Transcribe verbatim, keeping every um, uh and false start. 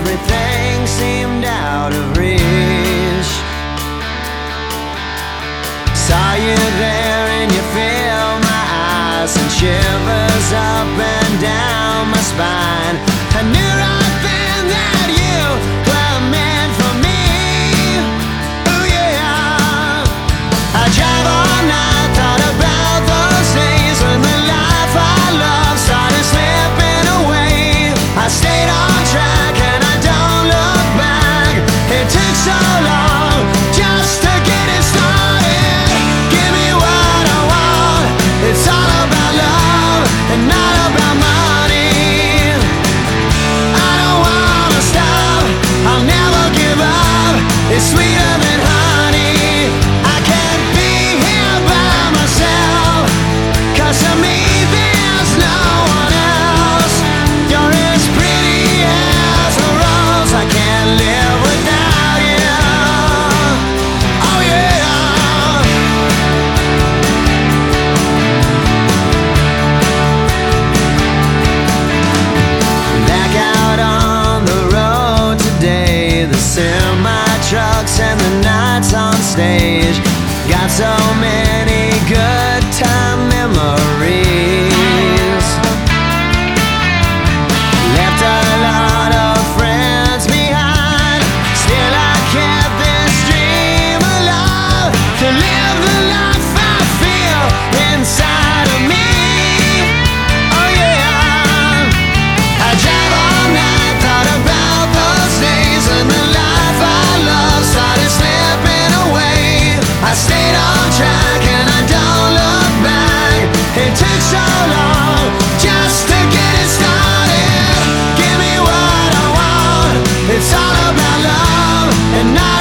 everything seemed out of reach. Saw you there and you filled my eyes, and shivers up and down my spine. I knew right then that you were meant for me. Oh yeah. I drive all night, thought about those days when the life I loved started slipping away. I stayed on track and I don't look back. It took so long just to get it started. Give me what I want. It's all about love and not about money. I don't wanna stop, I'll never give up. It's sweeter than honey. I can't be here by myself, 'cause to me there's no one else. You're as pretty as a rose, I can't live without you. Oh yeah. Back out on the road today, the semi-trucks and the nights on stage. Got so many good time memories. Left a lot of friends behind. Still I kept this dream alive, to live the life I feel inside of me. Oh yeah. I drive all night, thought about those days when the life I love started slipping away. I stayed on track and I don't look back. It took so long just to get it started. Give me what I want. It's all about love and not